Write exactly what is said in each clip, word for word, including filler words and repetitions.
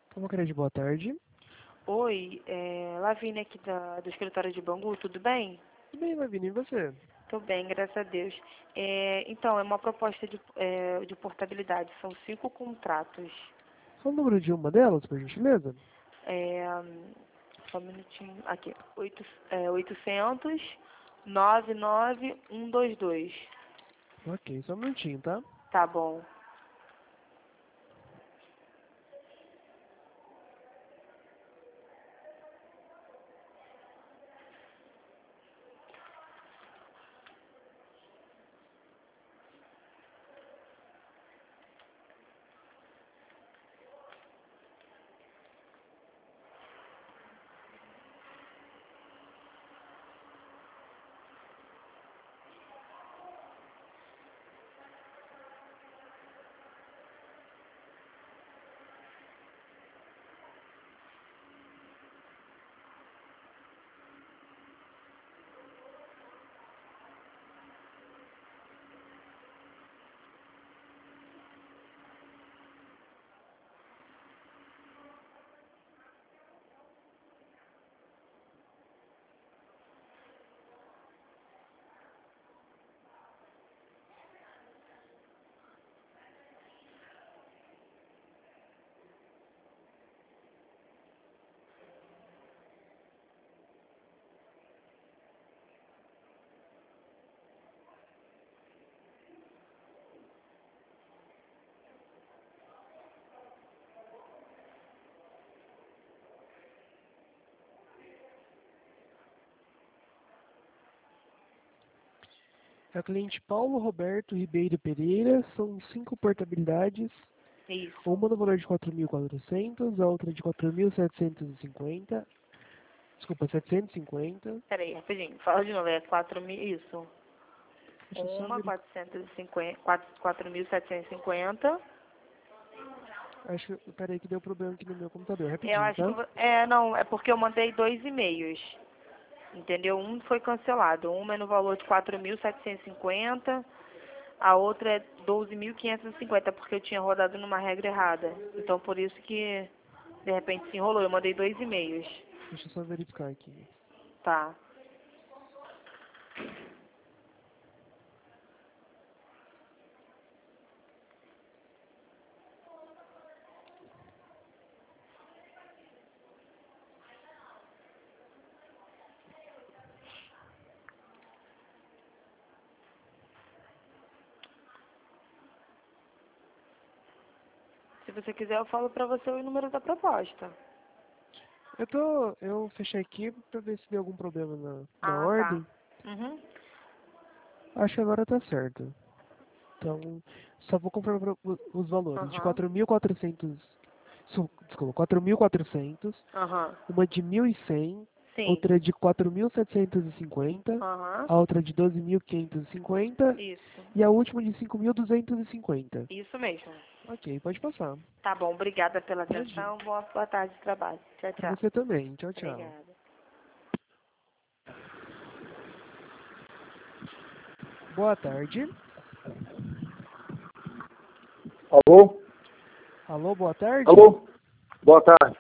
Como de boa tarde. Oi, é Lavínia aqui da, do escritório de Bangu, tudo bem? Tudo bem, Lavínia, e você? Tô bem, graças a Deus. É, então, é uma proposta de, é, de portabilidade, são cinco contratos. Só o número de uma delas, por gentileza? É, só um minutinho, aqui, oito, é, oitocentos, nove nove um dois dois. Ok, só um minutinho, tá? Tá bom. É o cliente Paulo Roberto Ribeiro Pereira, são cinco portabilidades. Isso. Uma no valor de quatro mil e quatrocentos, a outra de quatro mil setecentos e cinquenta. Desculpa, setecentos e cinquenta. Peraí, rapidinho, fala de novo, é quatro mil, isso. Deixa eu só Uma, ver. quatrocentos e cinquenta, quatro mil setecentos e cinquenta. Acho que. Peraí, que deu problema aqui no meu computador. Eu Rapidinho, acho que... tá? vo- É, não, é porque eu mandei dois e-mails. Entendeu? Um foi cancelado. Uma é no valor de quatro mil setecentos e cinquenta, a outra é doze mil quinhentos e cinquenta, porque eu tinha rodado numa regra errada. Então, por isso que, de repente, se enrolou. Eu mandei dois e-mails. Deixa eu só verificar aqui. Tá. Se você quiser, eu falo pra você o número da proposta. Eu tô. Eu fechei aqui pra ver se deu algum problema na, na Ah, tá. ordem. Uhum. Acho que agora tá certo. Então, só vou confirmar pra- o- os valores. De Aham. quatro mil e quatrocentos, su- desculpa, quatro mil e quatrocentos, Aham. uma de mil e cem, Sim. outra de quatro mil setecentos e cinquenta, Aham. a outra de doze mil quinhentos e cinquenta Isso. e a última de cinco mil duzentos e cinquenta. Isso mesmo. Ok, pode passar. Tá bom. Obrigada pela Imagina. atenção. Boa, boa tarde de trabalho. Tchau, Pra tchau. você também. Tchau, tchau. Obrigada. Boa tarde. Alô? Alô, boa tarde. Alô? Boa tarde.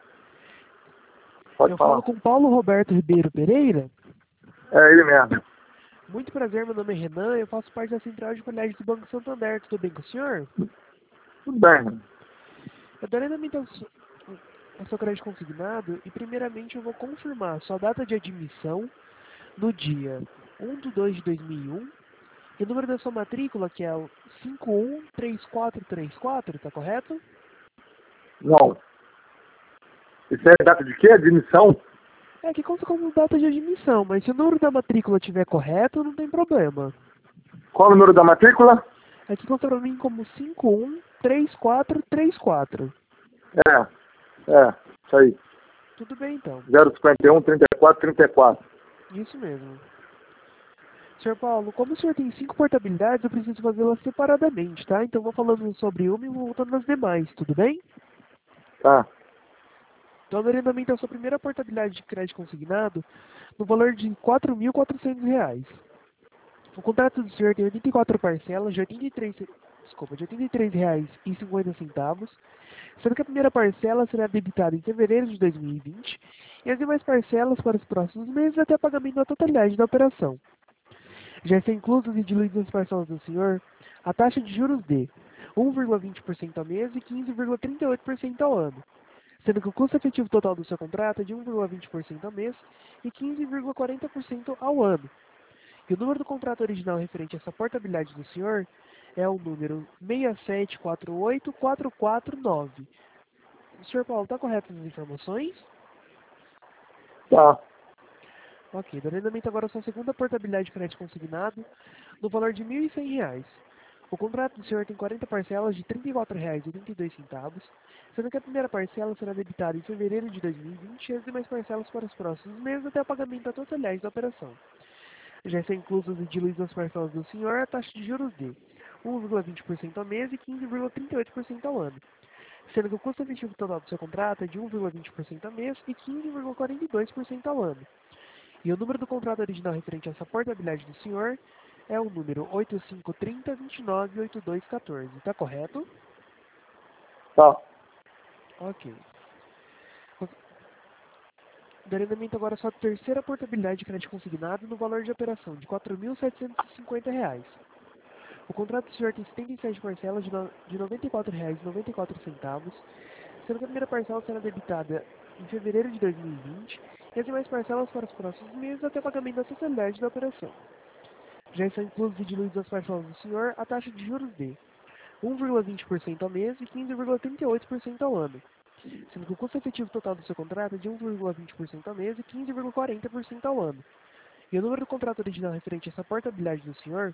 Pode Eu falo falar. com Paulo Roberto Ribeiro Pereira. É ele mesmo. Muito prazer, meu nome é Renan, eu faço parte da Central de Colégio do Banco Santander. Tudo bem com o senhor? Tudo bem. Eu darei na minha o seu crédito consignado e primeiramente eu vou confirmar sua data de admissão no dia um de dois de dois mil e um e o número da sua matrícula, que é o cinco um três quatro três quatro, tá correto? Não. Isso é data de quê? Admissão? É que conta como data de admissão, mas se o número da matrícula estiver correto, não tem problema. Qual o número da matrícula? Aqui conta pra mim como cinco um três quatro três quatro. É. É. Isso aí. Tudo bem então. zero cinquenta e um, trinta e quatro, trinta e quatro. Isso mesmo. senhor Paulo, como o senhor tem cinco portabilidades, eu preciso fazê-las separadamente, tá? Então vou falando sobre uma e vou voltando nas demais, tudo bem? Tá. Então, agendamento a sua primeira portabilidade de crédito consignado no valor de quatro mil e quatrocentos reais. O contrato do senhor tem oitenta e quatro parcelas de oitenta e três, desculpa, de oitenta e três reais e cinquenta centavos, sendo que a primeira parcela será debitada em fevereiro de dois mil e vinte e as demais parcelas para os próximos meses até o pagamento da totalidade da operação. Já está inclusos e diluídos nas parcelas do senhor a taxa de juros de um vírgula vinte por cento ao mês e quinze vírgula trinta e oito por cento ao ano, sendo que o custo efetivo total do seu contrato é de um vírgula vinte por cento ao mês e quinze vírgula quarenta por cento ao ano. E o número do contrato original referente a essa portabilidade do senhor é o número seis sete quatro oito quatro quatro nove. senhor Paulo, está correto as informações? Tá. Ok, dando andamento agora a sua segunda portabilidade de crédito consignado no valor de mil e cem reais. O contrato do senhor tem quarenta parcelas de trinta e quatro reais e oitenta e dois centavos, sendo que a primeira parcela será debitada em fevereiro de dois mil e vinte e as demais parcelas para os próximos meses até o pagamento da totalidade da operação. Já estão inclusas e diluídas nas parcelas do senhor a taxa de juros de um vírgula vinte por cento ao mês e quinze vírgula trinta e oito por cento ao ano, sendo que o custo efetivo total do seu contrato é de um vírgula vinte por cento ao mês e quinze vírgula quarenta e dois por cento ao ano. E o número do contrato original referente a essa portabilidade do senhor é o número oito cinco três zero dois nove oito dois um quatro. Está correto? Tá. Ok. Dando andamento agora a sua terceira portabilidade de crédito consignado no valor de operação de quatro mil setecentos e cinquenta reais. O contrato do senhor tem setenta e sete parcelas de, no, de noventa e quatro reais e noventa e quatro centavos, sendo que a primeira parcela será debitada em fevereiro de dois mil e vinte e as demais parcelas para os próximos meses até o pagamento da totalidade da operação. Já estão inclusos e diluídos as parcelas do senhor a taxa de juros de um vírgula vinte por cento ao mês e quinze vírgula trinta e oito por cento ao ano, sendo que o custo efetivo total do seu contrato é de um vírgula vinte por cento ao mês e quinze vírgula quarenta por cento ao ano. E o número do contrato original referente a essa portabilidade do senhor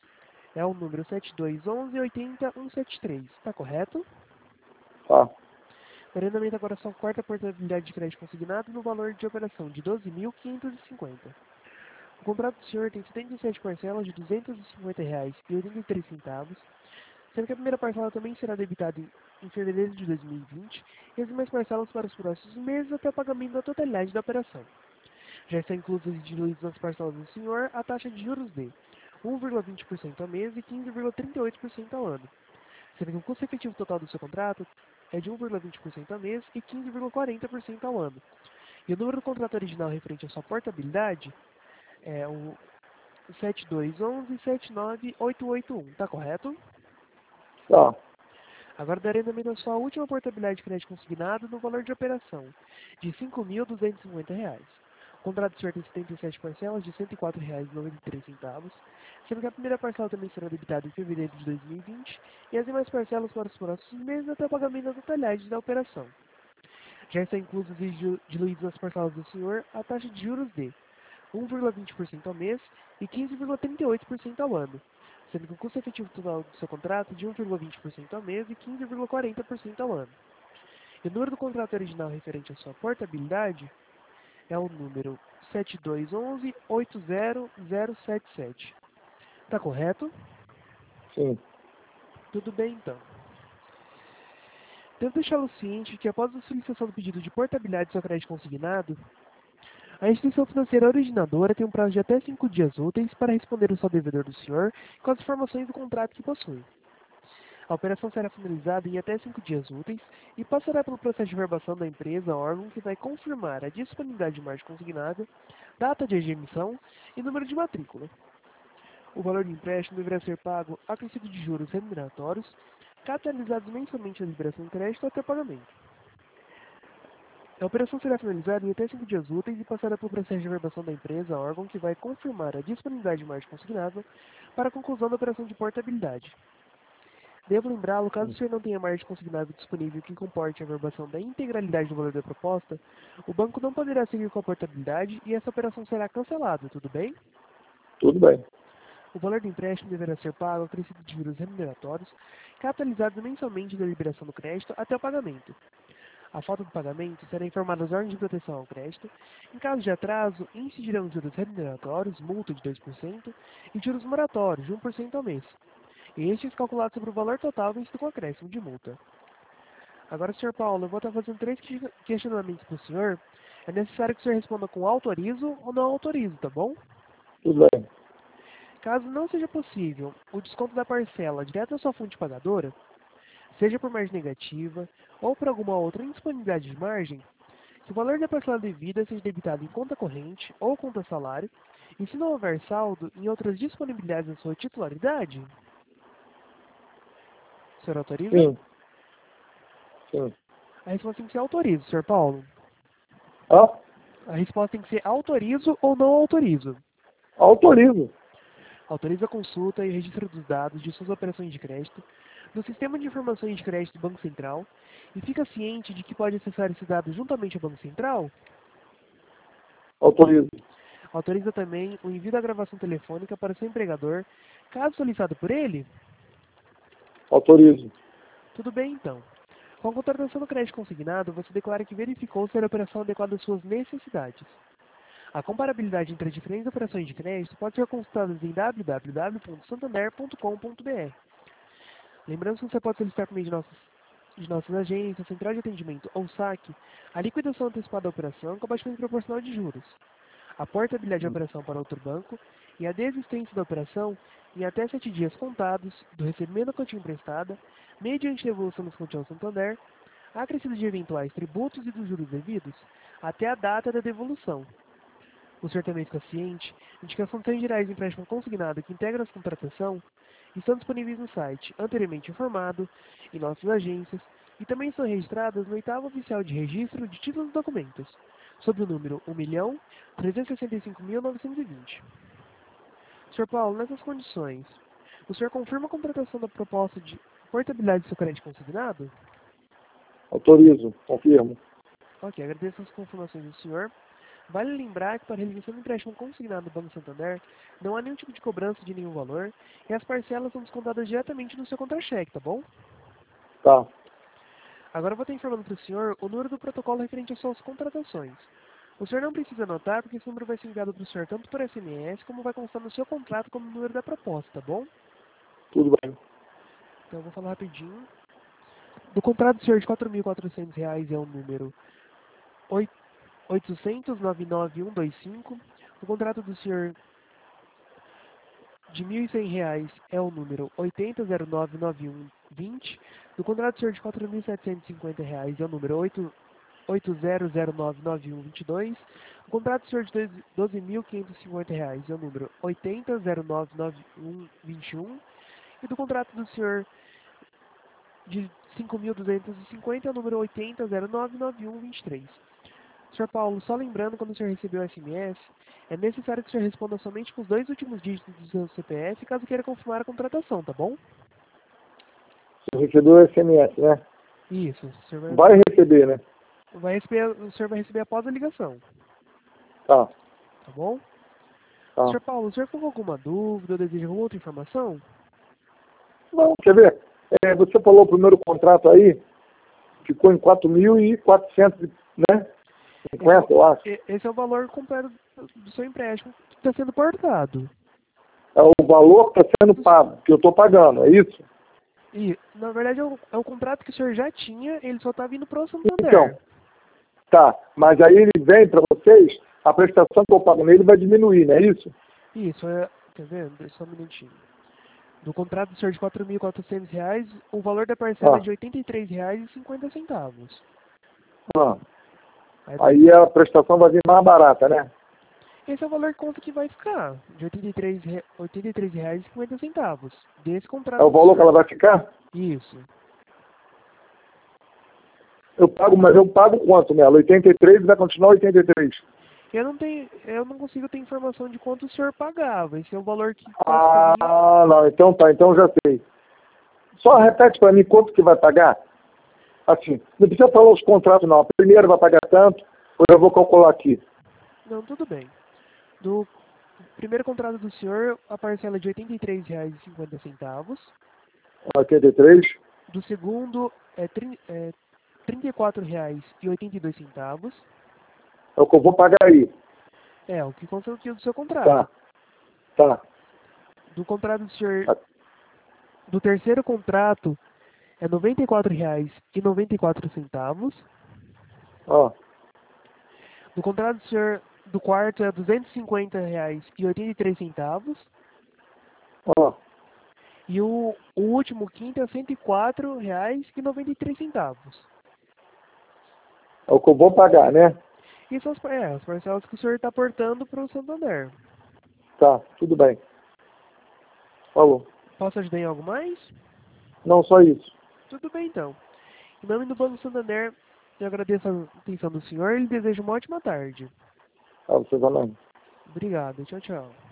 é o número sete dois um um oito zero um sete três. Está correto? Tá. Arrendamento agora sua quarta portabilidade de crédito consignado no valor de operação de doze mil quinhentos e cinquenta. O contrato do senhor tem setenta e sete parcelas de duzentos e cinquenta reais e oitenta e três centavos, sendo que a primeira parcela também será debitada em, em fevereiro de dois mil e vinte e as demais parcelas para os próximos meses até o pagamento da totalidade da operação. Já está inclusas e diluídas nas parcelas do senhor a taxa de juros de um vírgula vinte por cento ao mês e quinze vírgula trinta e oito por cento ao ano, sendo que o custo efetivo total do seu contrato é de um vírgula vinte por cento ao mês e quinze vírgula quarenta por cento ao ano. E o número do contrato original referente à sua portabilidade é o sete dois um um sete nove oito oito um. Está correto? Tá. Agora darei andamento à sua última portabilidade de crédito consignado no valor de operação de cinco mil duzentos e cinquenta reais. O contrato do senhor tem setenta e sete parcelas de cento e quatro reais e noventa e três centavos, sendo que a primeira parcela também será debitada em fevereiro de dois mil e vinte e as demais parcelas para os próximos meses até o pagamento da totalidade da operação. Já está inclusos e dilu- diluídos nas parcelas do senhor a taxa de juros de um vírgula vinte por cento ao mês e quinze vírgula trinta e oito por cento ao ano, sendo que o custo efetivo total do seu contrato é de um vírgula vinte por cento ao mês e quinze vírgula quarenta por cento ao ano. E o número do contrato original referente à sua portabilidade é o número sete dois um um oito zero zero sete sete. Está correto? Sim. Tudo bem então. Devo deixá-lo ciente que após a solicitação do pedido de portabilidade do seu crédito consignado, a instituição financeira originadora tem um prazo de até cinco dias úteis para responder ao seu devedor do senhor com as informações do contrato que possui. A operação será finalizada em até cinco dias úteis e passará pelo processo de verbação da empresa órgão que vai confirmar a disponibilidade de margem consignada, data de emissão e número de matrícula. O valor do empréstimo deverá ser pago acrescido de juros remuneratórios, capitalizados mensalmente na liberação de crédito até o pagamento. A operação será finalizada em até cinco dias úteis e passará pelo processo de verbação da empresa órgão que vai confirmar a disponibilidade de margem consignada para a conclusão da operação de portabilidade. Devo lembrá-lo, caso o senhor não tenha margem consignável disponível que comporte a verbação da integralidade do valor da proposta, o banco não poderá seguir com a portabilidade e essa operação será cancelada, tudo bem? Tudo bem. O valor do empréstimo deverá ser pago acrescido de juros remuneratórios, capitalizados mensalmente da liberação do crédito até o pagamento. A falta do pagamento será informada às ordens de proteção ao crédito. Em caso de atraso, incidirão juros remuneratórios, multa de dois por cento, e juros moratórios de um por cento ao mês. Estes calculados sobre o valor total vencido com acréscimo de multa. Agora, senhor Paulo, eu vou estar fazendo três que- questionamentos para o senhor. É necessário que o senhor responda com autorizo ou não autorizo, tá bom? Tudo bem. Caso não seja possível o desconto da parcela direto à sua fonte pagadora, seja por margem negativa ou por alguma outra indisponibilidade de margem, que o valor da parcela devida seja debitado em conta corrente ou conta salário, e se não houver saldo em outras disponibilidades da sua titularidade? O senhor autoriza? Sim. Sim. A resposta tem que ser autorizo, senhor Paulo. Hã? A resposta tem que ser autorizo ou não autorizo. Autorizo. Autoriza a consulta e o registro dos dados de suas operações de crédito no Sistema de Informações de Crédito do Banco Central e fica ciente de que pode acessar esses dados juntamente ao Banco Central? Autorizo. Autoriza também o envio da gravação telefônica para seu empregador, caso solicitado por ele? Autorizo. Tudo bem, então. Com a contratação do crédito consignado, você declara que verificou se a operação adequada às suas necessidades. A comparabilidade entre as diferentes operações de crédito pode ser consultada em w w w ponto santander ponto com ponto b r. Lembrando que você pode solicitar por meio de nossas, de nossas agências, central de atendimento ou saque, a liquidação antecipada da operação com abatimento proporcional de juros, a portabilidade da operação para outro banco e a desistência da operação em até sete dias contados do recebimento da quantia emprestada, mediante devolução dos quantia ao Santander, acrescido de eventuais tributos e dos juros devidos, até a data da devolução. O senhor também fica ciente de que as funções gerais de empréstimo consignado que integram a contratação estão disponíveis no site anteriormente informado, em nossas agências, e também são registradas no oitavo oficial de registro de títulos e documentos, sob o número um milhão trezentos e sessenta e cinco mil novecentos e vinte. senhor Paulo, nessas condições, o senhor confirma a contratação da proposta de portabilidade do seu crédito consignado? Autorizo. Confirmo. Ok, agradeço as confirmações do senhor. Vale lembrar que para a realização do empréstimo consignado do Banco Santander, não há nenhum tipo de cobrança de nenhum valor e as parcelas são descontadas diretamente no seu contra-cheque, tá bom? Tá. Agora eu vou estar informando para o senhor o número do protocolo referente às suas contratações. O senhor não precisa anotar porque esse número vai ser enviado para o senhor tanto por S M S como vai constar no seu contrato como número da proposta, tá bom? Tudo bem. Então eu vou falar rapidinho. Do contrato do senhor de quatro mil e quatrocentos reais é o número oitocentos, nove nove um dois cinco. O contrato do senhor de mil e cem reais é o número oitenta zero nove nove um vinte. Do contrato do senhor de quatro mil setecentos e cinquenta reais é o número oito zero zero nove nove um vinte e dois. O contrato do senhor de doze mil quinhentos e cinquenta reais é o número oitenta zero nove nove um vinte e um. E do contrato do senhor de cinco mil duzentos e cinquenta é o número oitenta zero nove nove um vinte e três. senhor Paulo, só lembrando, quando o senhor recebeu o S M S, é necessário que o senhor responda somente com os dois últimos dígitos do seu C P F, caso queira confirmar a contratação, tá bom? Você recebeu o S M S, né? Isso, o senhor vai, Vai receber, né? vai receber, o senhor vai receber após a ligação, Tá. tá bom? Tá. senhor Paulo, o senhor ficou com alguma dúvida ou deseja alguma outra informação? Não, quer ver? É, você falou o primeiro contrato aí, ficou em quatro mil e quatrocentos, né? cinquenta, eu acho. E- Esse é o valor completo do seu empréstimo que está sendo portado. É o valor que está sendo pago, que eu estou pagando, é isso? E, na verdade, é o, é o contrato que o senhor já tinha, ele só está vindo para o Santander. Então, tá. Mas aí ele vem para vocês, a prestação que eu pago nele vai diminuir, não é isso? Isso, é, quer ver? Deixa só um minutinho. Do contrato do senhor de quatro mil e quatrocentos reais, o valor da parcela Ah. é de oitenta e três reais e cinquenta centavos. Ah. Aí, Aí a prestação vai vir mais barata, né? esse é o valor que conta que vai ficar, de oitenta e três re- oitenta e três reais e cinquenta centavos, desse contrato. É o do valor que senhor. ela vai ficar? Isso. Eu pago, mas eu pago quanto nela? oitenta e três e vai continuar oitenta e três. Eu não tenho, eu não consigo ter informação de quanto o senhor pagava. Esse é o valor que consta pra mim. Ah, não, então tá, então já sei. Só repete para mim quanto que vai pagar. Assim, não precisa falar os contratos não. Primeiro vai pagar tanto, eu vou calcular aqui. Não, tudo bem. Do primeiro contrato do senhor, a parcela é de oitenta e três reais e cinquenta centavos. oitenta e três. Do segundo é, tri, é trinta e quatro reais e oitenta e dois centavos. É o que eu vou pagar aí. É, o que consta aqui do seu contrato. Tá. Tá. Do contrato do senhor, Tá. do terceiro contrato é noventa e quatro reais e noventa e quatro centavos. Ó. Do contrato do senhor, do quarto é duzentos e cinquenta reais e oitenta e três centavos. Ó. E o, o último quinto é cento e quatro reais e noventa e três centavos. É o que eu vou pagar, né? E são as, par- é, as parcelas que o senhor está aportando para o Santander. Tá, tudo bem. Falou. Posso ajudar em algo mais? Não, só isso. Tudo bem, então. Em nome do Banco Santander, eu agradeço a atenção do senhor e lhe desejo uma ótima tarde. Ah, você vai lá. Obrigado. Tchau, tchau.